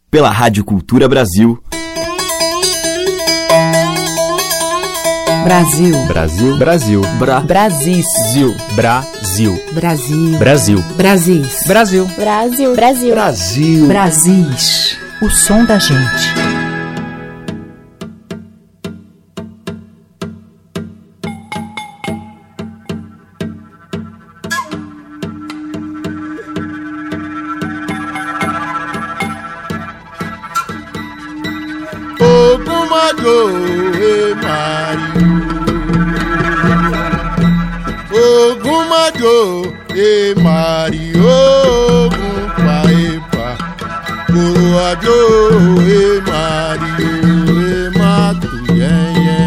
pela Rádio Cultura Brasil. Brasil. Brasil. Brasil. Brasil. Brasil. Brasil. Brasil. Brasis. Brasil. Brasil. Brasil. Brasil. Brasis. O som da gente. Ogumajo e Mario Ogumpaepa Coroajo e Mario e Matuyenye.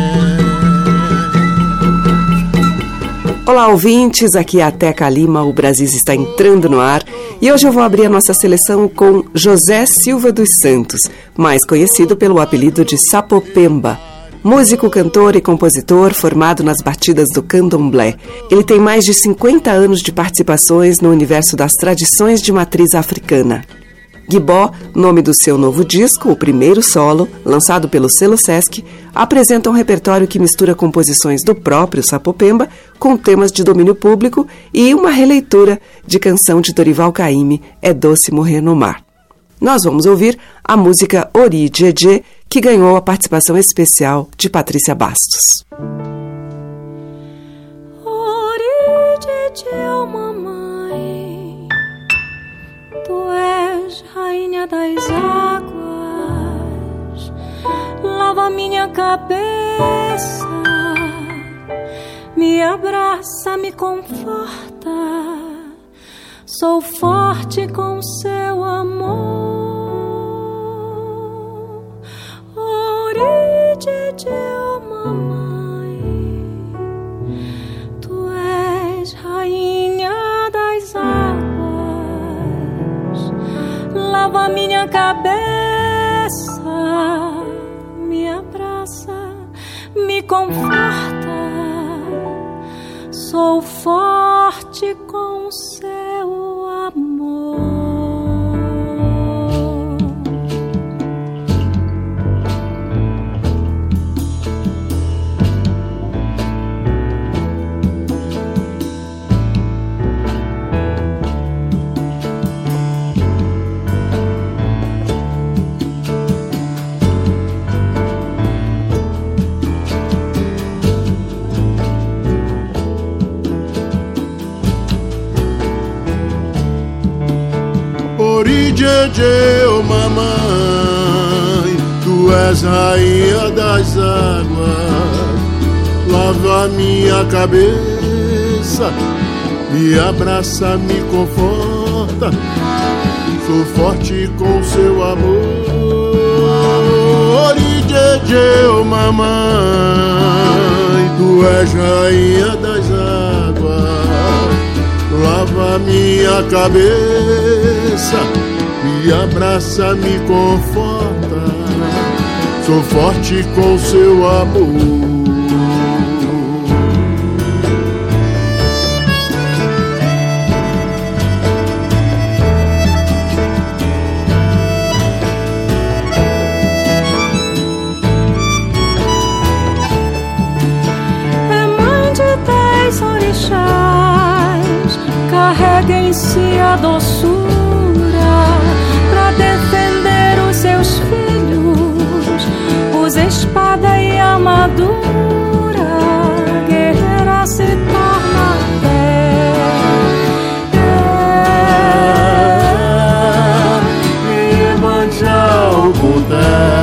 Olá, ouvintes, aqui é a Teca Lima, o Brasil está entrando no ar e hoje eu vou abrir a nossa seleção com José Silva dos Santos, mais conhecido pelo apelido de Sapopemba. Músico, cantor e compositor formado nas batidas do candomblé. Ele tem mais de 50 anos de participações no universo das tradições de matriz africana. Guibó, nome do seu novo disco, o primeiro solo, lançado pelo selo Sesc, apresenta um repertório que mistura composições do próprio Sapopemba com temas de domínio público e uma releitura de canção de Dorival Caymmi, É Doce Morrer no Mar. Nós vamos ouvir a música Ori Djedje, que ganhou a participação especial de Patrícia Bastos. Ori Djedje, oh mamãe, tu és rainha das águas, lava minha cabeça, me abraça, me conforta, sou forte com seu amor. Ori Djedje, oh mamãe, tu és rainha das águas, lava minha cabeça, me abraça, me conforta, sou forte com seu amor. Ori Djedje, oh mamãe, tu és rainha das águas, lava minha cabeça, me abraça, me conforta, sou forte com seu amor. Ori Djedje, oh mamãe, tu és rainha das águas, lava minha cabeça, me abraça, me conforta, sou forte com seu amor. É mãe de 10 orixás, carrega em si a doçura pra defender os seus filhos, usa espada e armadura, guerreira se torna fé. Iemanjá Ogundé,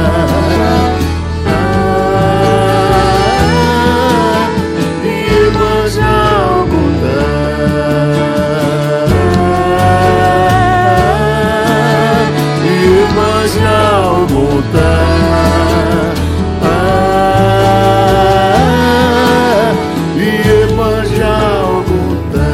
Iemanjá Ogundé, Iemanjá Ogundé, Iemanjá Ogundé.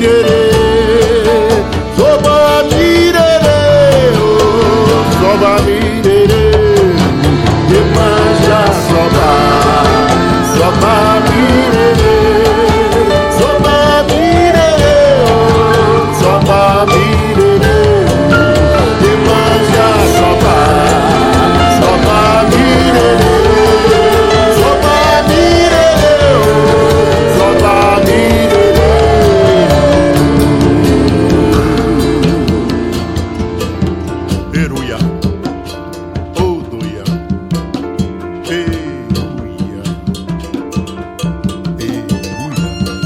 mirerê, soba mirerê, soba mirerê, Iemanjá soba, soba mirerê, soba mirerê, soba mirerê, Iemanjá soba, soba mirerê, soba mirerê, soba mirerê. Eruia, Oduia, Eruia, Eruia.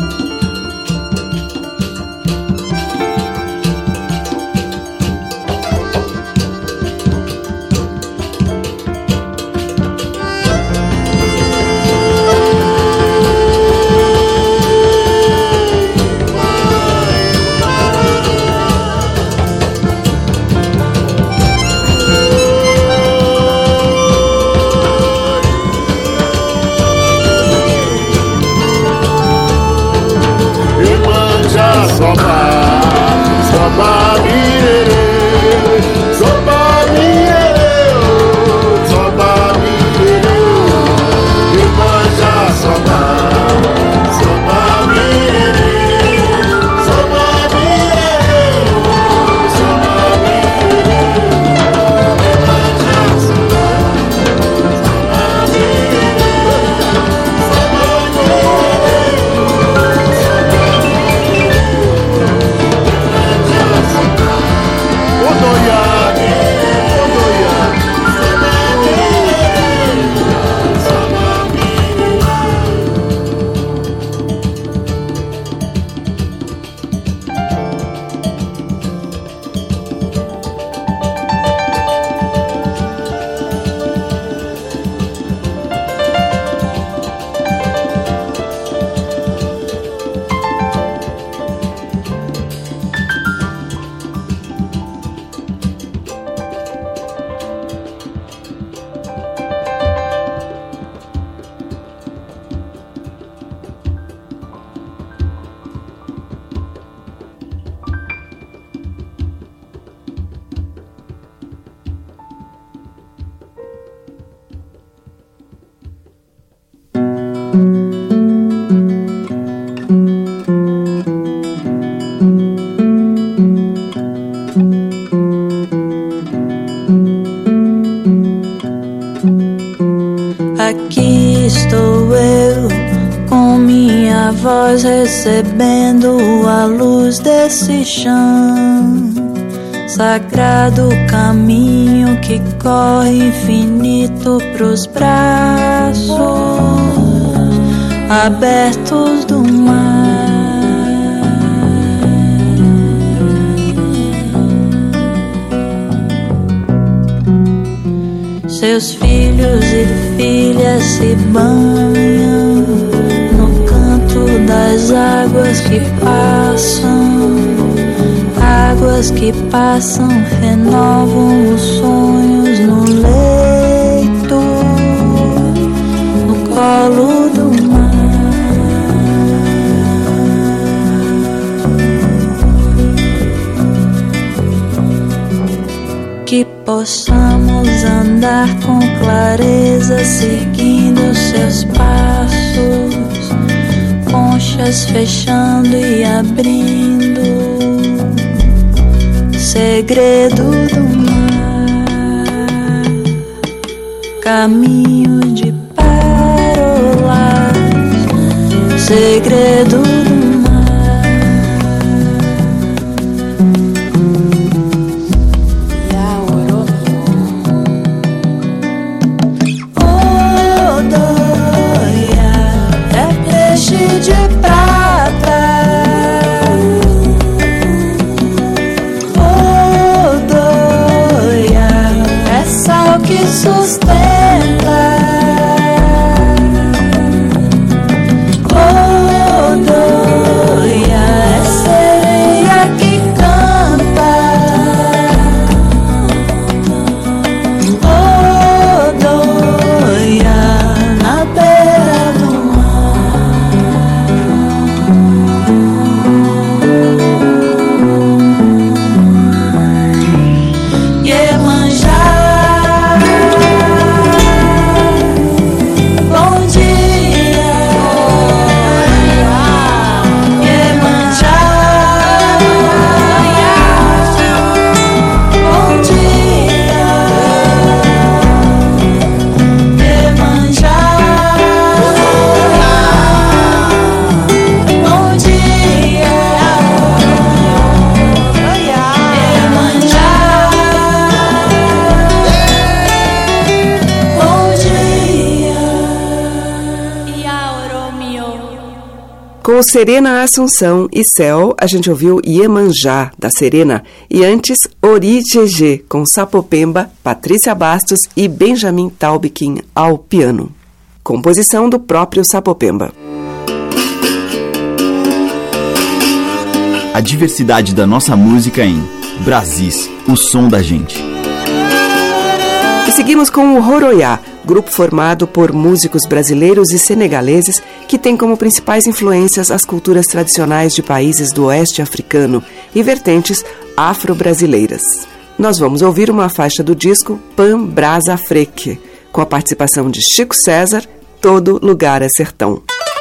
Iemanjá soba, soba mirerê, soba mirerê, soba mirerê, Iemanjá soba, soba mirerê, soba mirerê, soba mirerê, Iemanjá soba, soba mirerê, soba Aqui estou eu, com minha voz recebendo a luz desse chão. Sagrado caminho que corre infinito pros braços abertos do mar. Seus filhos e filhas se banham no canto das águas que passam, renovam os sonhos no leito, no colo do mar. Que possamos andar com clareza, seguindo seus passos, conchas fechando e abrindo, segredo do mar, caminho de pérolas, segredo do mar. Sustenta, oh, Com o Serena Assunção e Céu, a gente ouviu Iemanjá, da Serena, e antes Ori Gegê, com Sapopemba, Patrícia Bastos e Benjamin Taubkin ao piano. Composição do próprio Sapopemba. A diversidade da nossa música em Brasis, o som da gente. E seguimos com o Roroiá, grupo formado por músicos brasileiros e senegaleses que tem como principais influências as culturas tradicionais de países do oeste africano e vertentes afro-brasileiras. Nós vamos ouvir uma faixa do disco Pan Brasa Freque, com a participação de Chico César, Todo Lugar é Sertão.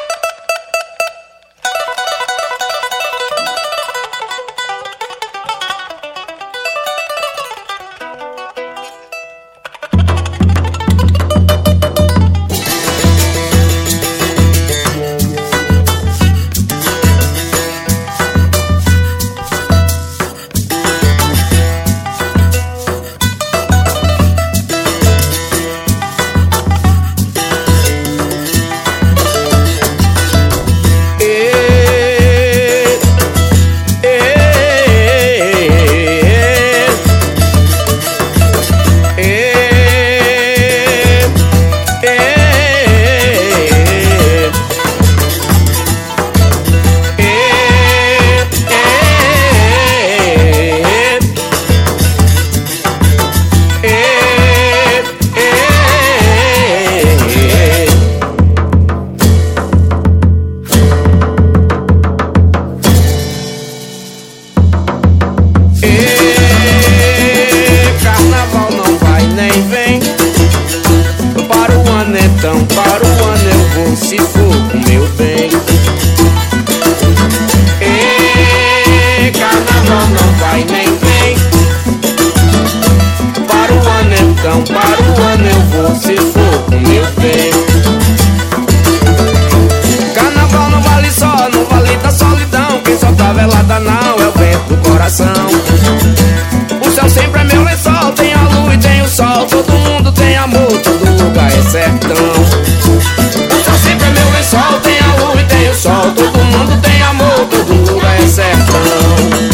O céu sempre é meu lençol, tem a lua e tem o sol. Todo mundo tem amor, todo lugar é sertão. O céu sempre é meu lençol, tem a lua e tem o sol. Todo mundo tem amor, todo lugar é sertão.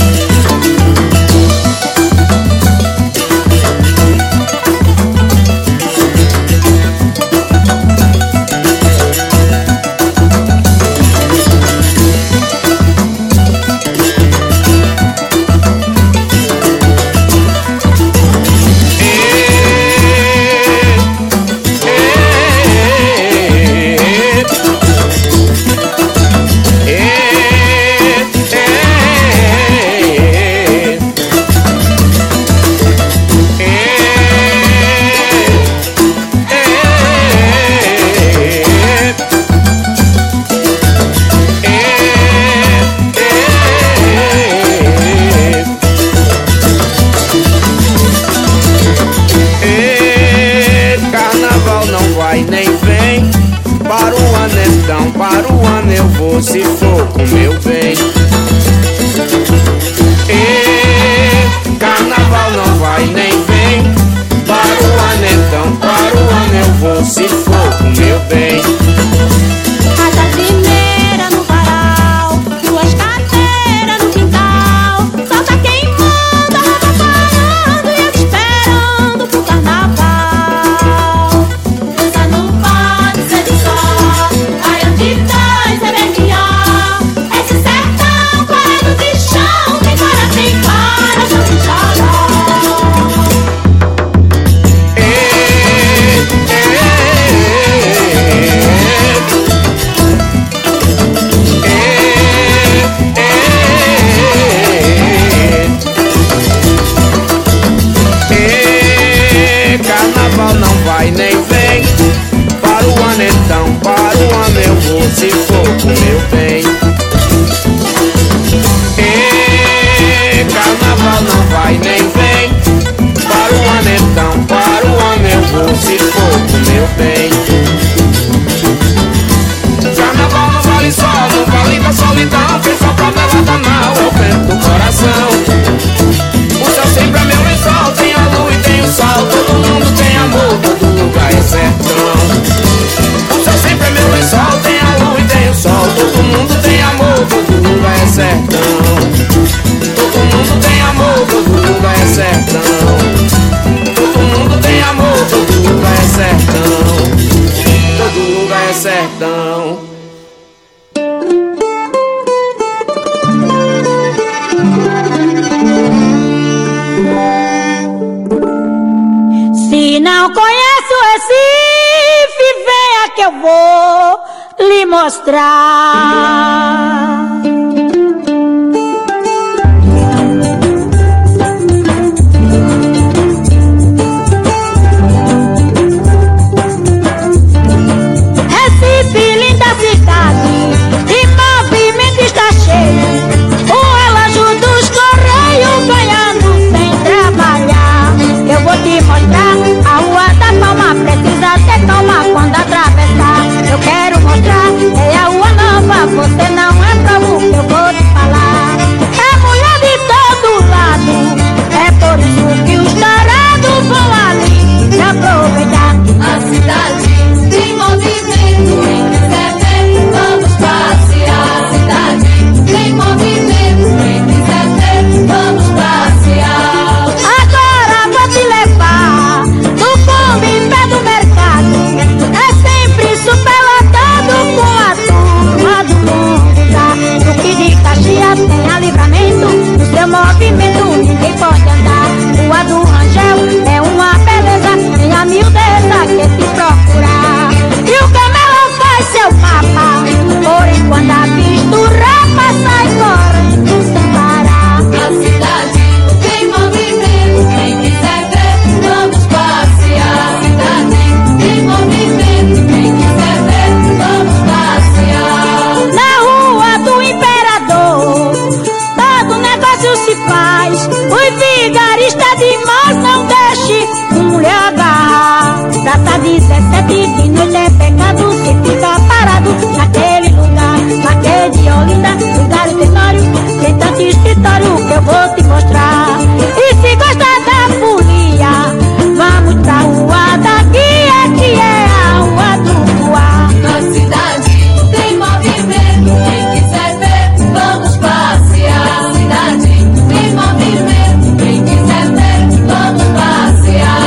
Se for com meu bem, carnaval não vai nem vem. Para o ano então, para o ano eu vou. Se for com meu bem. A jardineira no varal, duas cadeiras no quintal. Só tá queimando, a roda parando e eu esperando pro carnaval. Dança não pode ser de só, vai onde dois é bem melhor. Nem vem. Para o ano então, para o ano eu vou. Se for com meu bem. Carnaval não vai nem vem. Para o ano então, para o ano eu vou. Se for com meu bem. Carnaval não vale só, não vale da solidão. Quem só pra bela danal é o vento do coração. O céu sempre é meu lençol, tem a lua e tem o sol. Todo mundo tem amor, todo lugar é sertão. O céu sempre é meu lençol, tem a lua e tem o sol. Todo mundo tem amor. que eu vou lhe mostrar. Recife, linda cidade, de movimento está cheio. O relógio dos correios ganhando sem trabalhar. Eu vou te mostrar a rua da Palma, precisa ter calma quando atravessar. Eu quero mostrar, é a rua nova, você não é provo que eu vou te falar. É mulher de todo lado, é por isso que os tarados vão ali se aproveitar. A cidade tem movimento, quem quiser ver, vamos passear. A cidade tem movimento, quem quiser ver, vamos passear. Agora vou te levar no Kombi pé do mercado. É sempre superlotado com a turma do mundo da. No que de Caxias tem a Livramento, no seu movimento ninguém pode andar. Rua do Rangel é uma beleza, tem a miudeza que te procurar. E o camelo faz seu mapa, porém quando avista o rapa sai correndo sem parar. A cidade tem movimento, quem quiser ver, vamos passear. A cidade tem movimento, quem quiser ver, vamos passear. Na rua do Imperador, todo negócio se faz. Os vigaristas de mãos não deixe mulher agarrar. Data 17 de noite é pecado se fica parado naquele lugar. Naquele de Olinda, lugar e tenório, tem tanto escritório que eu vou te mostrar. E se gosta da folia, vamos pra rua da guia, que é a rua do Voar. A cidade tem movimento, quem quiser ver, vamos passear. A cidade tem movimento, quem quiser ver, vamos passear.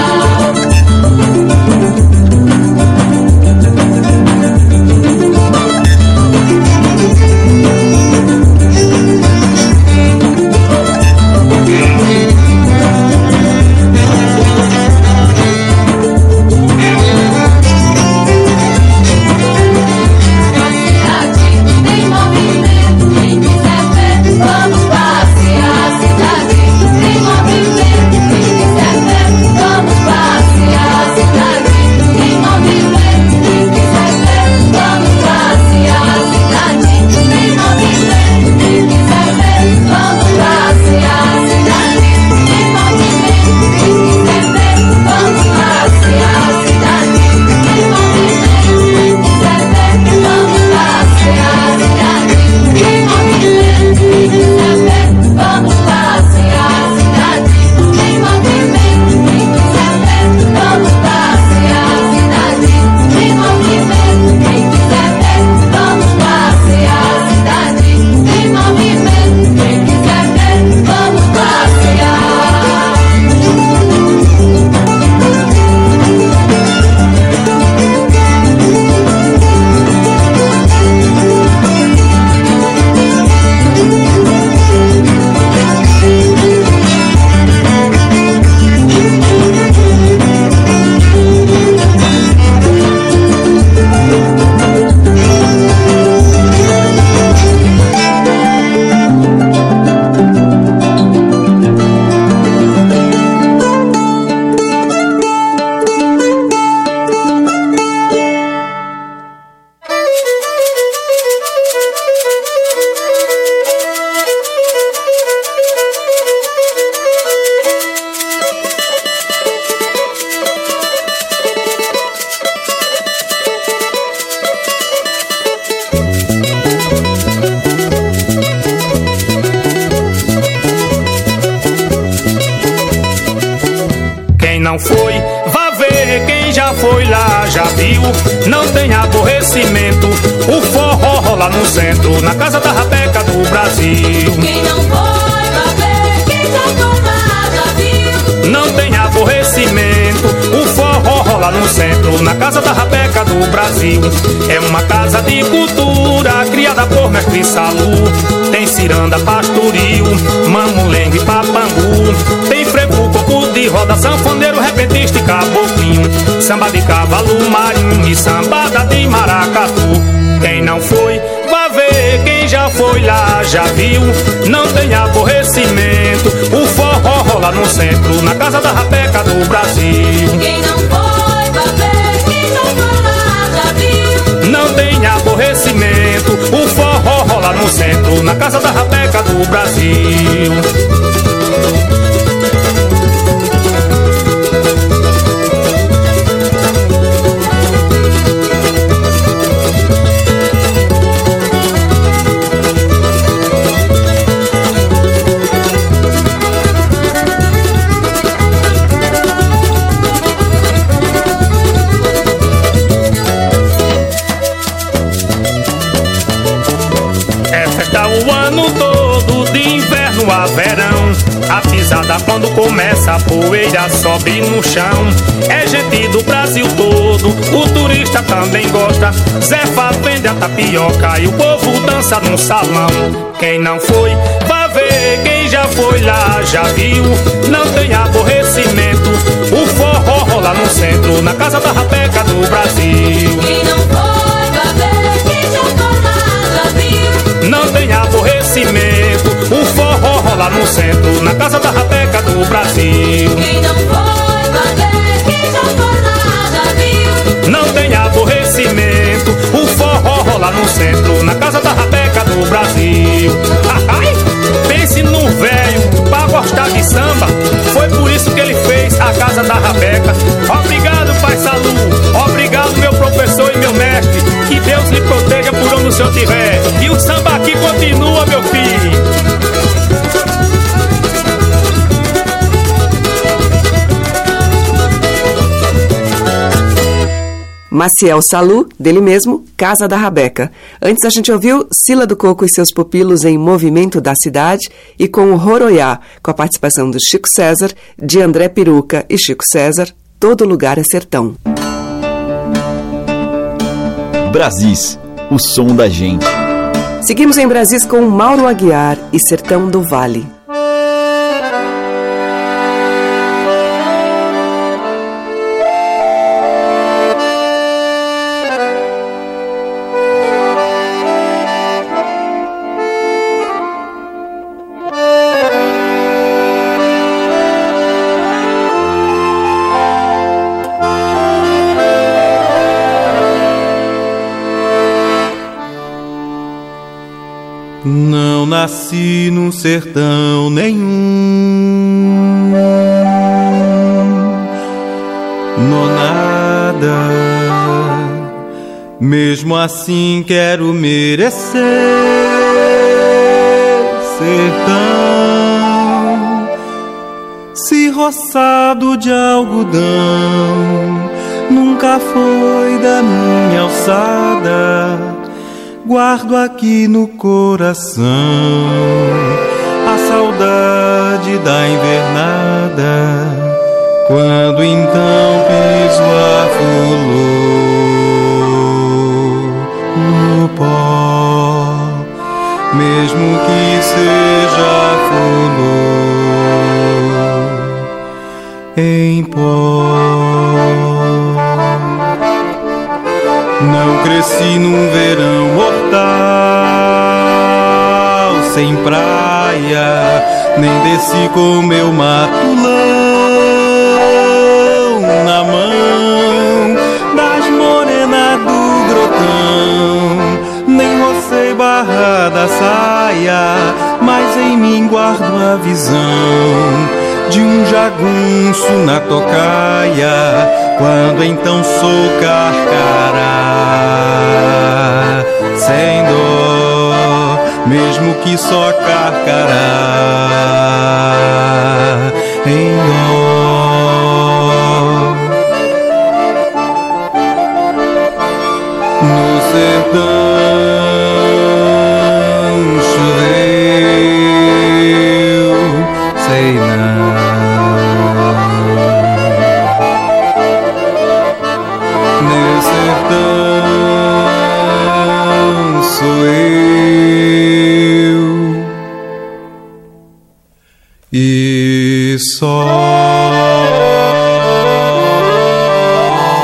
não foi, vá ver, quem já foi lá já viu. Não tem aborrecimento, o forró rola no centro, na casa da rabeca do Brasil. Quem não foi, vá ver, quem já foi lá já viu. Não tem aborrecimento, o forró rola no centro, na casa da rabeca do Brasil. É uma casa de cultura, criada por mestre Salu. Tem ciranda, pastoril, mamulengue, papangu. Tem frevo, coco de roda, sanfoneiro, repentista e caboclinho. samba de cavalo marinho e sambada de maracatu. Quem não foi, vá ver, quem já foi lá já viu. Não tem aborrecimento, o forró rola no centro, na casa da rapeca do Brasil. Quem não foi, vá ver, quem já foi lá já viu. Não tem aborrecimento, o forró rola no centro, na casa da rapeca do Brasil. O ano todo, de inverno a verão, a pisada quando começa, a poeira sobe no chão. É gente do Brasil todo, o turista também gosta. Zefa vende a tapioca e o povo dança no salão. Quem não foi, vá ver, quem já foi lá já viu. Não tem aborrecimento, o forró rola no centro, na casa da rapeca do Brasil. Quem não foi, vá ver, quem já foi lá já viu. Não tem aborrecimento, o forró rola no centro, na casa da rapeca do Brasil. Quem não foi, vá ver, quem já foi lá já viu. Não tem aborrecimento, o forró rola no centro, na casa da rapeca do Brasil. Ai, pense no velho, pra gostar de samba, foi por isso que ele fez a casa da rapeca. Obrigado, Pai Salu, obrigado, meu professor e meu mestre. Que Deus lhe proteja por onde o senhor estiver. E o samba aqui continua, meu filho. Maciel Salu, dele mesmo, Casa da Rabeca. Antes a gente ouviu Sila do Coco e seus pupilos em Movimento da Cidade e com o Roroiá, com a participação do Chico César, de André Peruca e Chico César, Todo Lugar é Sertão. Brasis, o som da gente. Seguimos em Brasis com Mauro Aguiar e Sertão do Vale. Não nasci num sertão nenhum, nonada. Mesmo assim quero merecer sertão. Se roçado de algodão nunca foi da minha alçada, guardo aqui no coração a saudade da invernada, quando então piso a flor no pó, mesmo que seja flor em pó. Não cresci num verão mortal, sem praia, nem desci com meu matulão na mão das morenas do grotão. Nem rocei barra da saia, mas em mim guardo a visão de um jagunço na tocaia, quando então sou carcará, sem dó, mesmo que só carcará, em dó. No sertão choveu, sei não. Sou eu e só.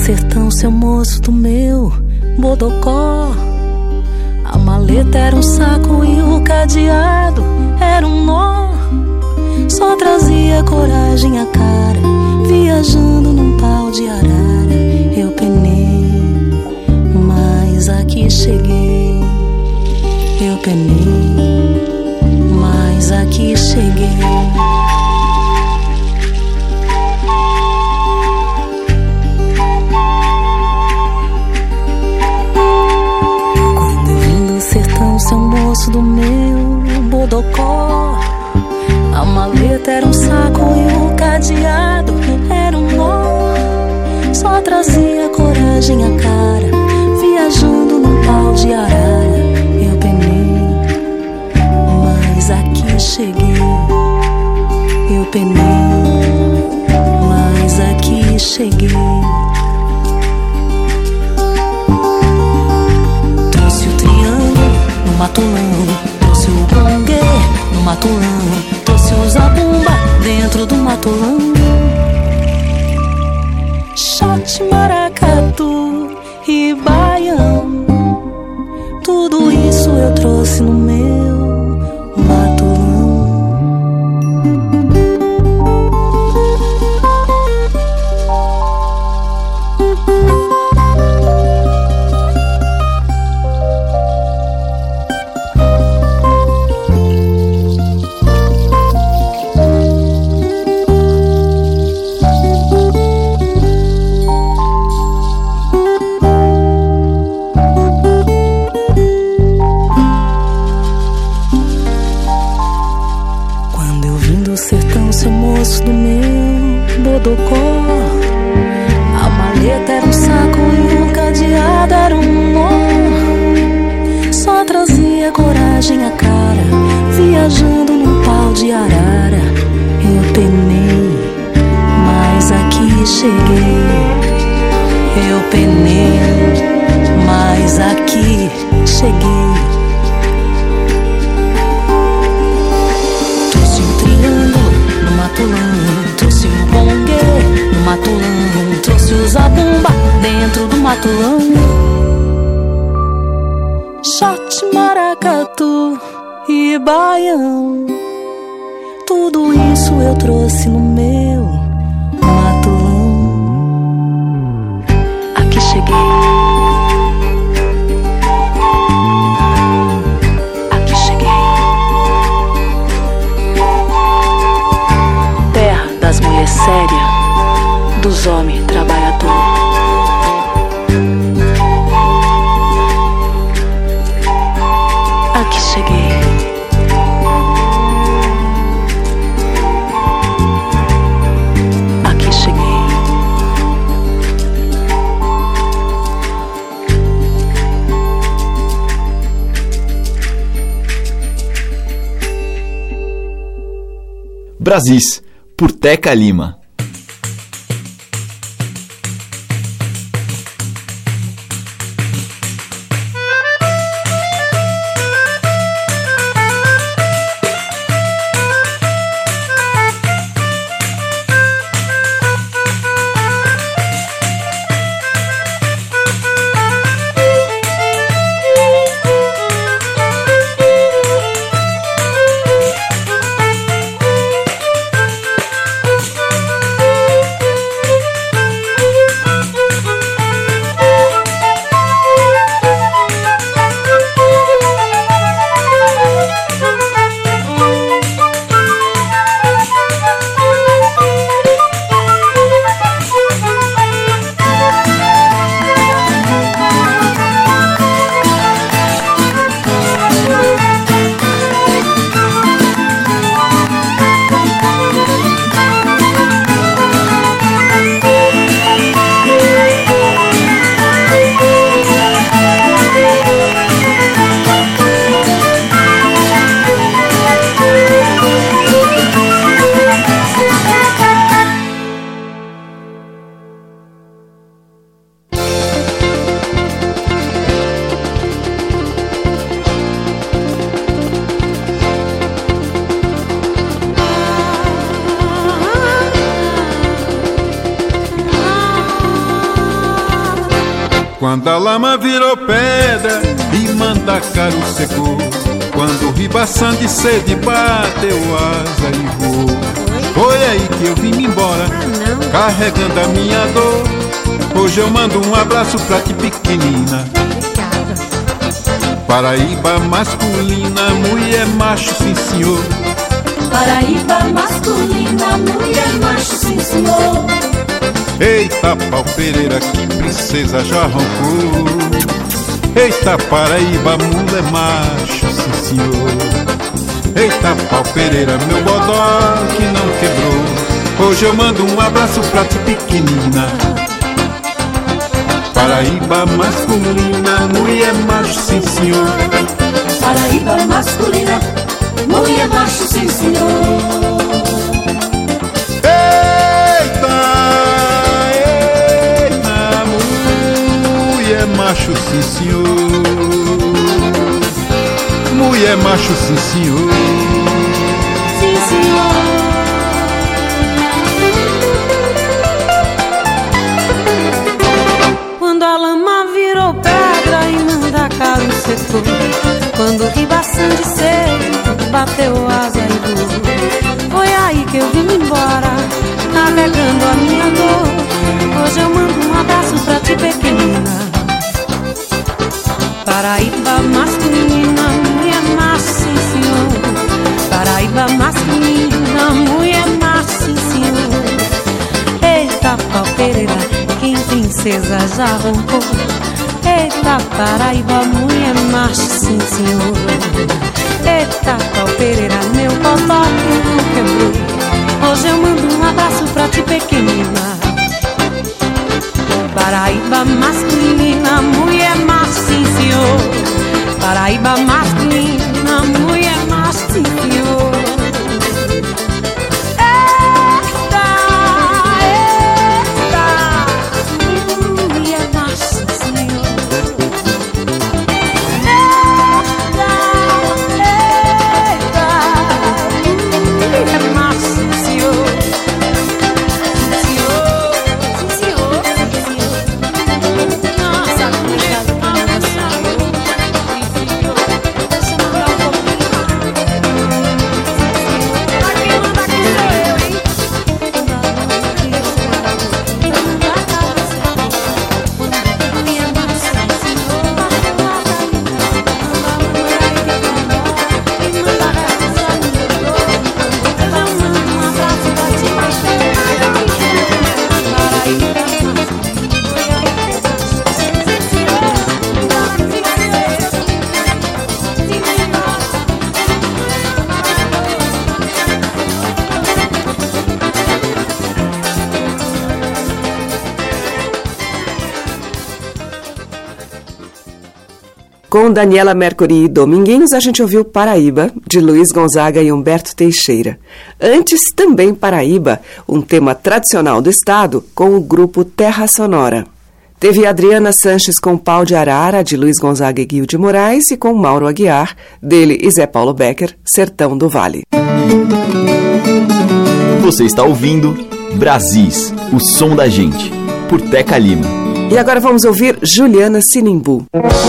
sertão, seu moço do meu bodocó. A maleta era um saco e o cadeado era um nó. Só trazia coragem à cara, viajando num pau de arara. Eu penei, mas aqui cheguei. Eu penei, mas aqui cheguei. Seu moço do meu bodocó. A maleta era um saco e o cadeado era um nó. Só trazia coragem à cara, viajando num pau de arara. Eu penei, mas aqui cheguei. Eu penei, mas aqui cheguei. Matulão, trouxe o gongue no matulão, trouxe o zabumba dentro do matulão. Shot, maracatu e baião, tudo isso eu trouxe no meu matulão. Do meu bodocó. A maleta era um saco e o cadeado era um nó. Só trazia coragem à cara, viajando num pau de arara. Eu penei, mas aqui cheguei. Eu penei, mas aqui cheguei. Trouxe o bongue no matulão, trouxe o zabumba dentro do matulão. Shot, maracatu e baião, tudo isso eu trouxe no meu matulão. Aqui cheguei. Das mulheres sérias, dos homens trabalhadores. Aqui cheguei. Aqui cheguei. Brasis, por Teca Lima. Quando a lama virou pedra e Mandacaru secou, quando o ribação de sede bateu asa e voou, foi aí que eu vim embora, carregando a minha dor. Hoje eu mando um abraço pra ti, pequenina. Paraíba masculina, mulher macho, sim senhor. Paraíba masculina, mulher macho, sim senhor. Eita, pau Pereira, que princesa já roncou. Eita, Paraíba, mulher macho, sim senhor. Eita, pau Pereira, meu bodó que não quebrou. Hoje eu mando um abraço pra ti, pequenina. Paraíba masculina, mulher macho, sim senhor. Paraíba masculina, mulher macho, sim senhor. Eita, mulher macho, sim senhor. Mulher macho, sim senhor. Sim senhor. Quando a lama virou pedra e Mandacaru secou, quando o ribação de sede bateu asa e voou, foi aí que eu vim embora, navegando a minha dor. Hoje eu mando um abraço pra ti, pequenina. Paraíba masculina, mulher macho, sim senhor. Paraíba masculina, mulher macho, sim senhor. Eita, pau Pereira, que princesa já roncou. Eita, Paraíba, mulher macho, sim senhor. Eita, pau Pereira, meu bodó que não quebrou. Hoje eu mando um abraço pra ti, pequenina. Paraíba masculina, mulher macho, sim senhor. Paraíba masculina, mulher macho, sim senhor. Eita, mulher macho, sim senhor. Mulher macho, sim senhor. Com Daniela Mercury e Dominguinhos, a gente ouviu Paraíba, de Luiz Gonzaga e Humberto Teixeira. Antes, também Paraíba, um tema tradicional do estado, com o grupo Terra Sonora. Teve Adriana Sanches com Pau de Arara, de Luiz Gonzaga e Guio de Moraes, e com Mauro Aguiar, dele e Zé Paulo Becker, Sertão do Vale. Você está ouvindo Brasis, o som da gente, por Teca Lima. E agora vamos ouvir Juliana Sinimbu.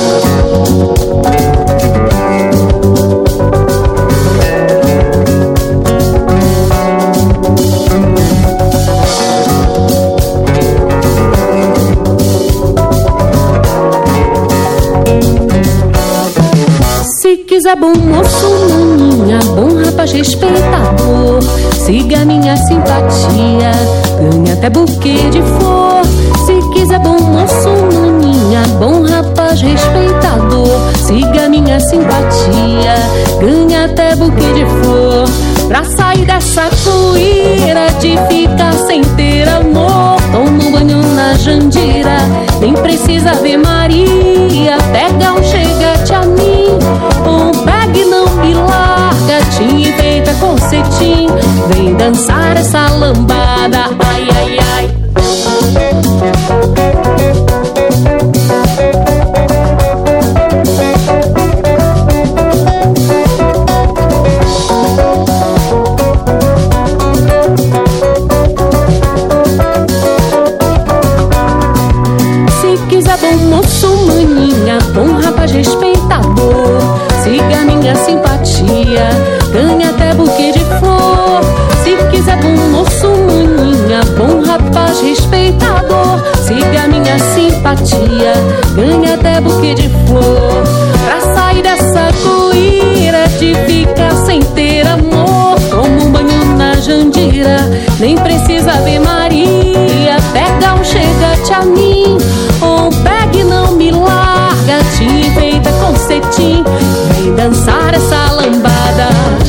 Se quiser bom moço, maninha, bom rapaz respeitador, siga minha simpatia, ganha até buquê de flor. Se quiser bom moço, maninha, bom rapaz respeitador, siga minha simpatia, ganha até buquê de flor. Pra sair dessa poeira de ficar sem ter amor, toma um banho na Jandira, nem precisa ver Maria, pega um chega-te a mim, um bag não me larga, te enfeita com cetim, vem dançar essa lambada, ai, ai, ai. quiser bom moço, maninha, bom rapaz respeitador, siga minha simpatia, ganha até buquê de flor. Se quiser bom moço, maninha, bom rapaz respeitador, siga minha simpatia, ganha até buquê de flor. Pra sair dessa coíra de ficar sem ter amor, toma um banho na Jandira, nem precisa ver Maria. Pega um chega-te a mim, ou pega e não me larga, te enfeita com cetim, vem dançar essa lambada.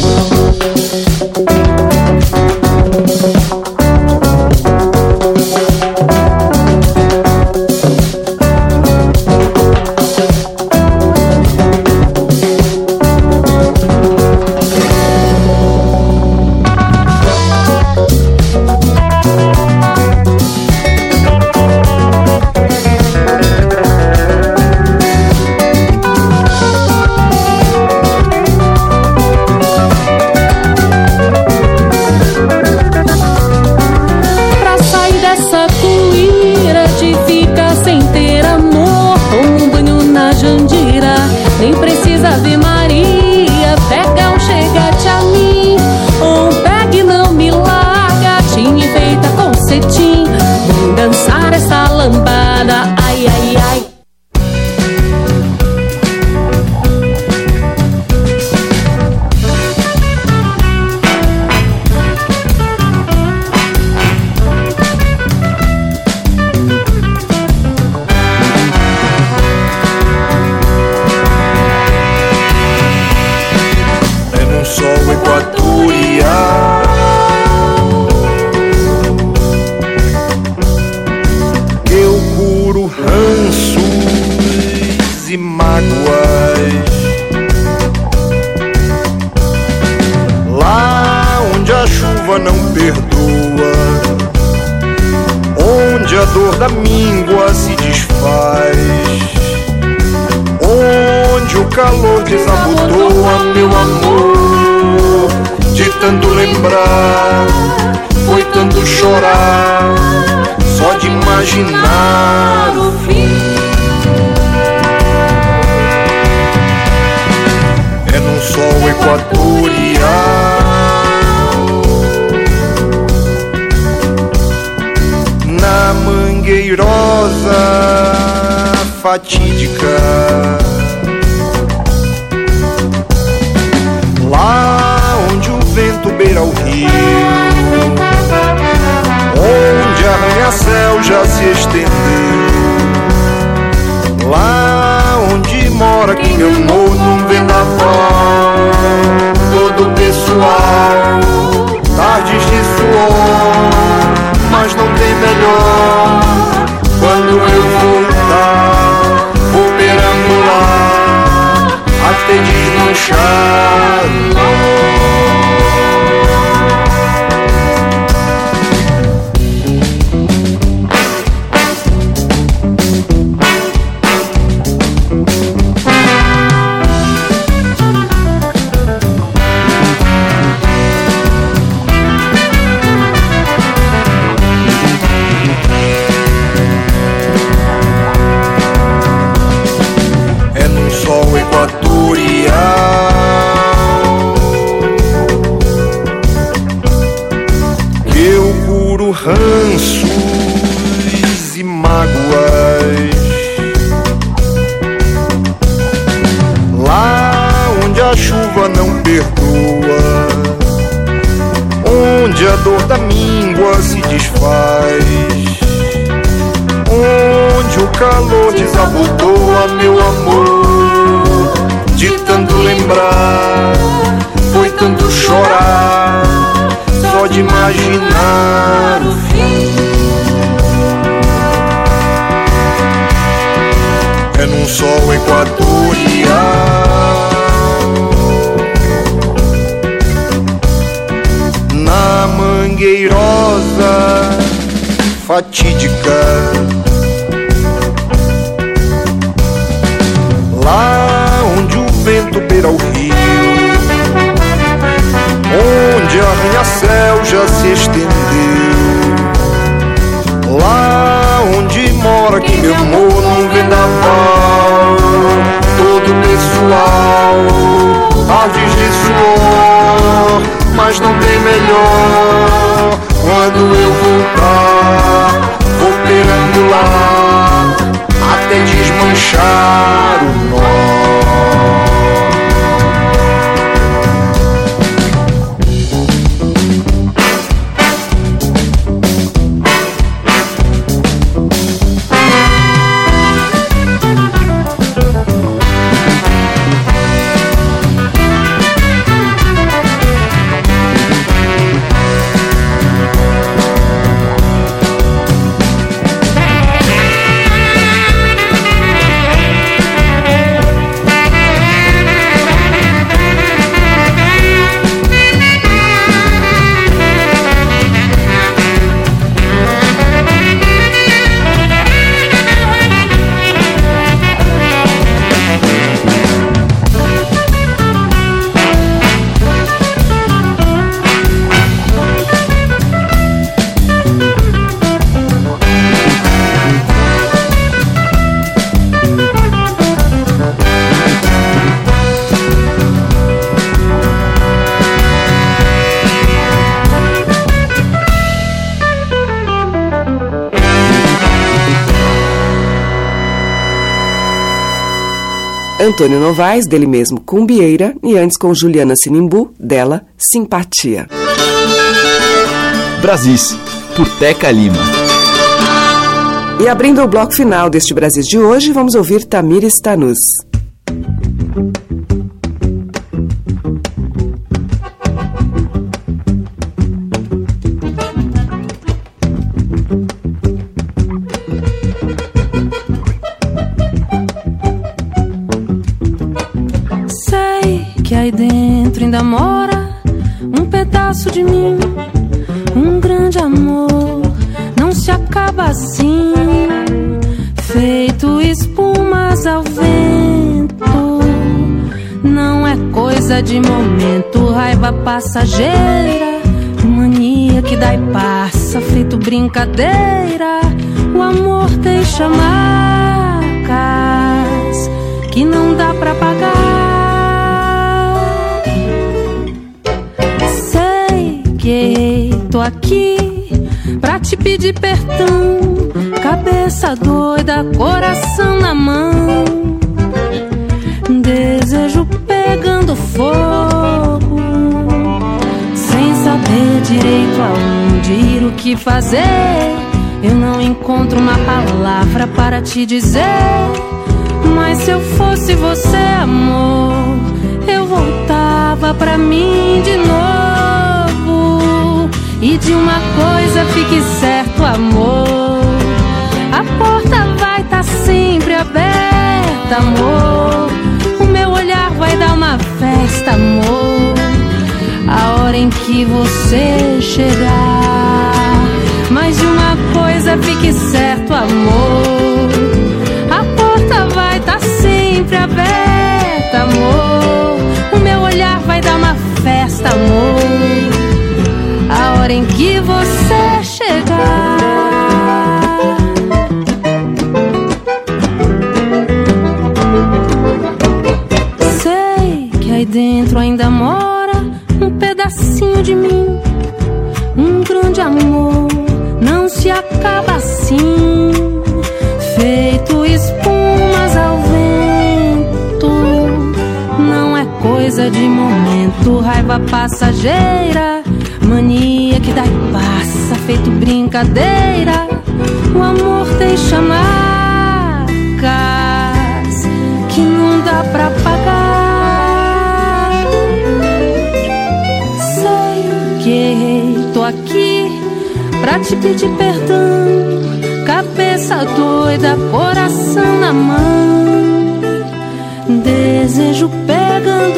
Fatídica, lá onde o vento beira o rio, onde arranha-céu já se estendeu, lá onde mora quem me amou num vendaval, todo pessoal, tardes de suor, mas não tem melhor quando eu voltar. Vou perambular até desmanchar. Ranços e mágoas, lá onde a chuva não perdoa, onde a dor da míngua se desfaz, onde o calor desabotoa meu amor, de tanto lembrar, foi tanto chorar, só de imaginar o fim. É num sol equatorial, na mangueirosa fatídica, lá onde o vento beira o rio, onde arranha-céu já se estendeu, lá onde mora quem me amou num pior, mas não tem melhor. Quando eu voltar, vou perambular até desmanchar o nó. Antônio Novaes, dele mesmo, Cumbieira, e antes com Juliana Sinimbu, dela, Simpatia. Brasis, por Teca Lima. E abrindo o bloco final deste Brasis de hoje, vamos ouvir Tamires Tanus. Que aí dentro ainda mora um pedaço de mim, um grande amor, não se acaba assim, feito espumas ao vento. Não é coisa de momento, raiva passageira, mania que dá e passa, feito brincadeira. O amor deixa marcas que não dá pra pagar. Tô aqui pra te pedir perdão, cabeça doida, coração na mão, desejo pegando fogo, sem saber direito aonde ir, o que fazer. Eu não encontro uma palavra para te dizer, mas se eu fosse você, amor, eu voltava pra mim de novo. E de uma coisa fique certo, amor, a porta vai tá sempre aberta, amor. O meu olhar vai dar uma festa, amor, a hora em que você chegar. Mas de uma coisa fique certo, amor, a porta vai tá sempre aberta, amor. O meu olhar vai dar uma festa, amor, a hora em que você chegar. Sei que aí dentro ainda mora um pedacinho de mim, um grande amor, não se acaba assim, feito espumas ao vento. Não é coisa de momento, raiva passageira, mania que dá e passa, feito brincadeira. O amor deixa marcas que não dá pra pagar. Sei que errei, tô aqui pra te pedir perdão, cabeça doida, coração na mão, desejo pegando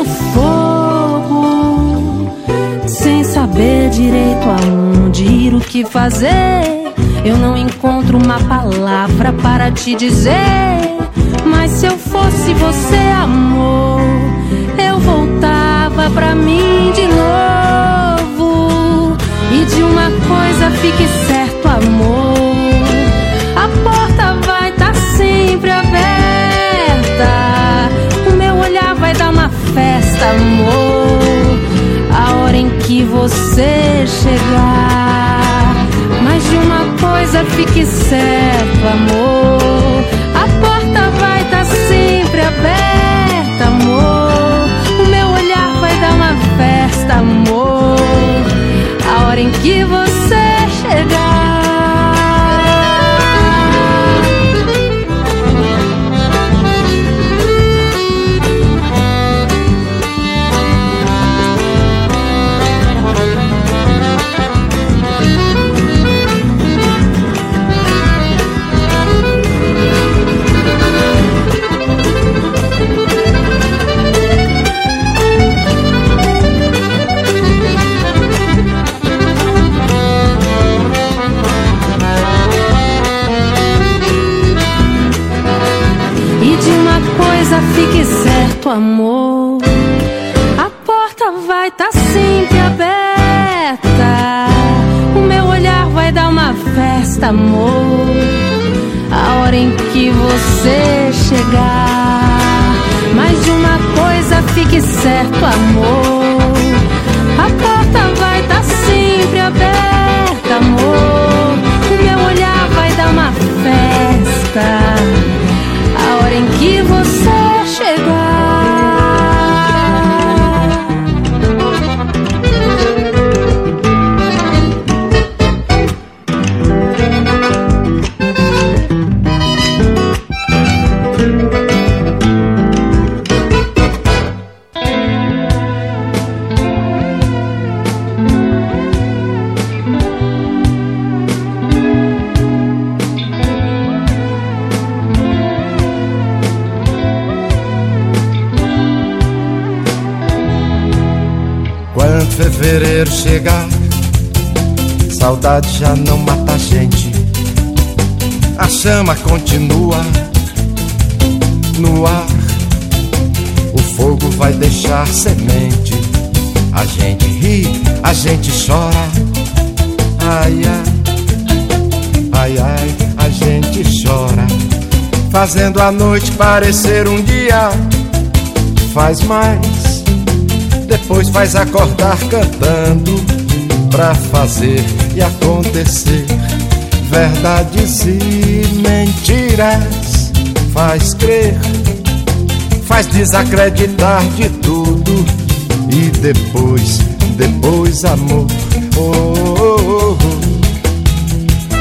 fogo, sem saber direito aonde ir, o que fazer. Eu não encontro uma palavra para te dizer, mas se eu fosse você, amor, eu voltava pra mim de novo. E de uma coisa fique certo, amor, a porta vai tá sempre aberta, o meu olhar vai dar uma festa, amor, você chegar. Mas de uma coisa fique certo, amor, a porta vai estar sempre aberta, amor. O meu olhar vai dar uma festa, amor, a hora em que você chegar. Fique certo, amor, a porta vai estar sempre aberta. O meu olhar vai dar uma festa, amor, a hora em que você chegar. Mas de uma coisa fique certo, amor, a porta vai estar sempre aberta, amor. O meu olhar vai dar uma festa, a hora em que você chegar. Quando fevereiro chegar, saudade já não mata a gente. A chama continua no ar, o fogo vai deixar semente. A gente ri, a gente chora, ai ai, ai ai, a gente chora, fazendo a noite parecer um dia. Faz mais, depois faz acordar cantando, pra fazer e acontecer. Verdades e mentiras, faz crer, faz desacreditar de tudo. E depois, depois amor, oh, oh, oh.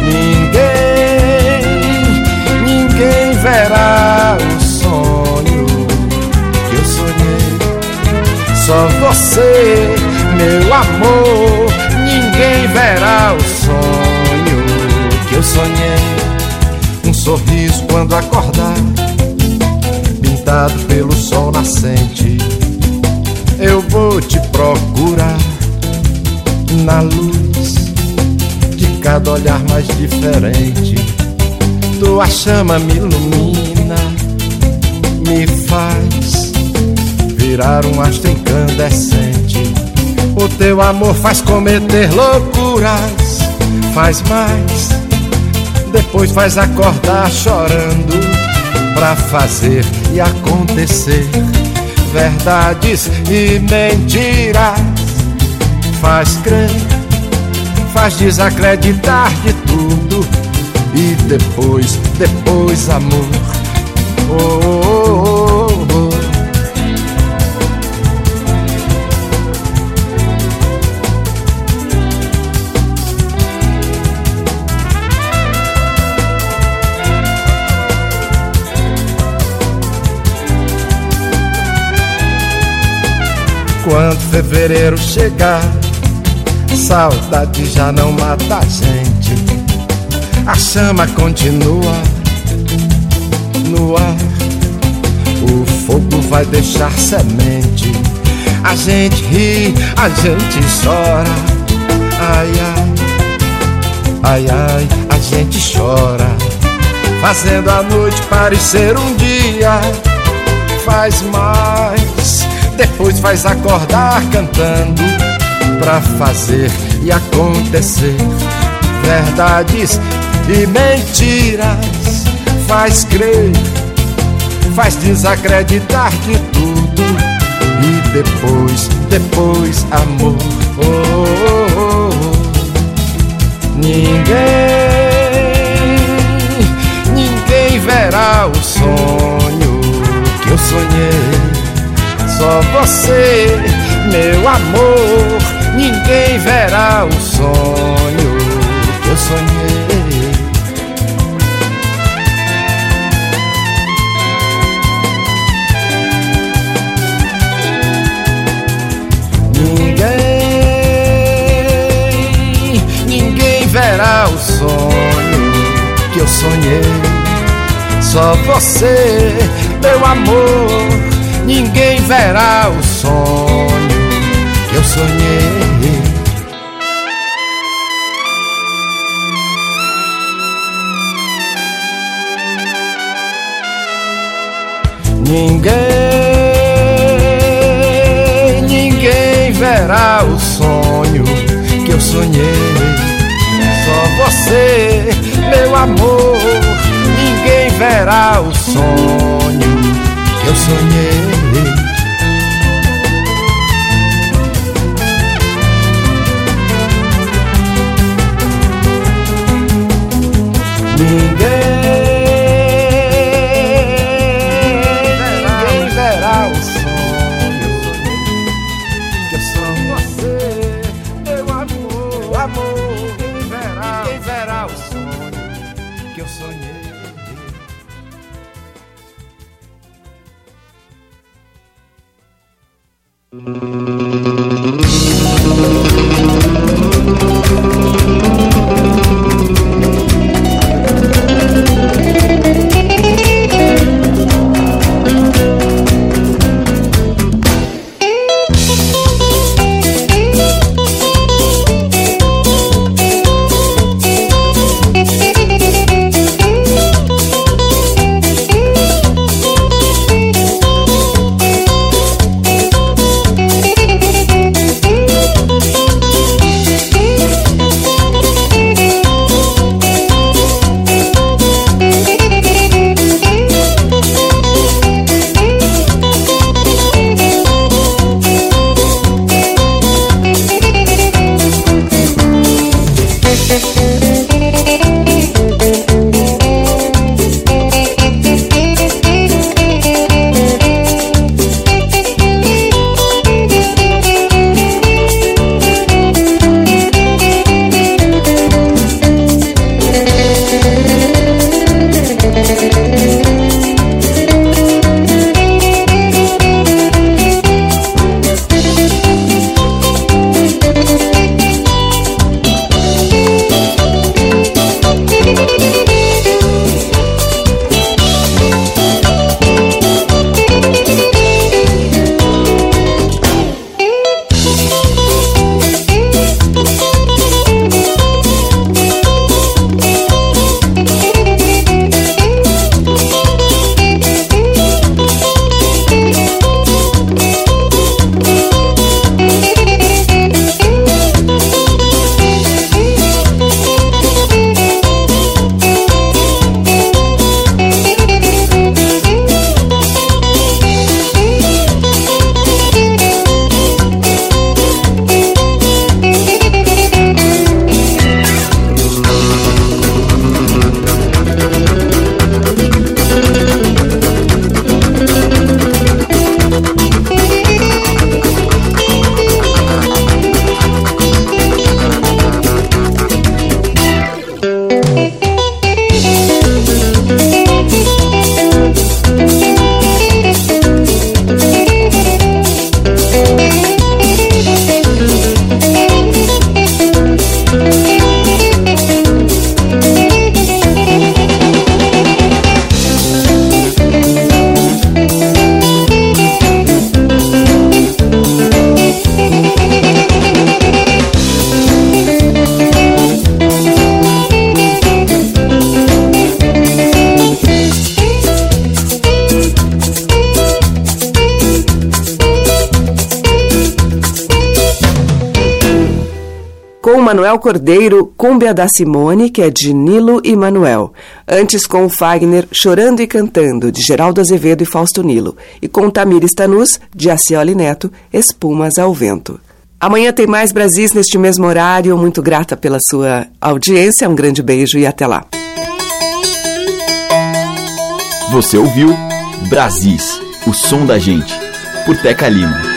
Ninguém verá o sonho que eu sonhei. Só você, meu amor, ninguém verá o sonho que eu sonhei. Um sorriso quando acordar, pintado pelo sol nascente. Eu vou te procurar na luz de cada olhar mais diferente. Tua chama me ilumina, me faz virar um astro incandescente. O teu amor faz cometer loucuras, faz mais, depois faz acordar chorando, pra fazer e acontecer. Verdades e mentiras, faz crer, faz desacreditar de tudo. E depois, depois amor, oh, oh, oh, oh. Quando fevereiro chegar, saudade já não mata a gente. A chama continua no ar, o fogo vai deixar semente. A gente ri, a gente chora, ai ai, ai ai, a gente chora, fazendo a noite parecer um dia. Faz mais, depois faz acordar cantando, pra fazer e acontecer. Verdades e mentiras, faz crer, faz desacreditar de tudo. E depois, depois amor, Ninguém verá o sonho que eu sonhei. Só você, meu amor. Ninguém verá o sonho que eu sonhei. Ninguém verá o sonho que eu sonhei. Só você, meu amor. Ninguém verá o sonho que eu sonhei. Ninguém verá o sonho que eu sonhei. Só você, meu amor. Ninguém verá o sonho que eu sonhei. Ninguém verá o sonho que eu sou você, meu amor, amor. Ninguém verá o sonho que eu sonhei. Com Manuel Cordeiro, Cúmbia da Simone, que é de Nilo e Manuel. Antes com Fagner, Chorando e Cantando, de Geraldo Azevedo e Fausto Nilo. E com Tamires Tanus, de Acioli Neto, Espumas ao Vento. Amanhã tem mais Brasis neste mesmo horário. Muito grata pela sua audiência. Um grande beijo e até lá. Você ouviu Brasis, o som da gente, por Teca Lima.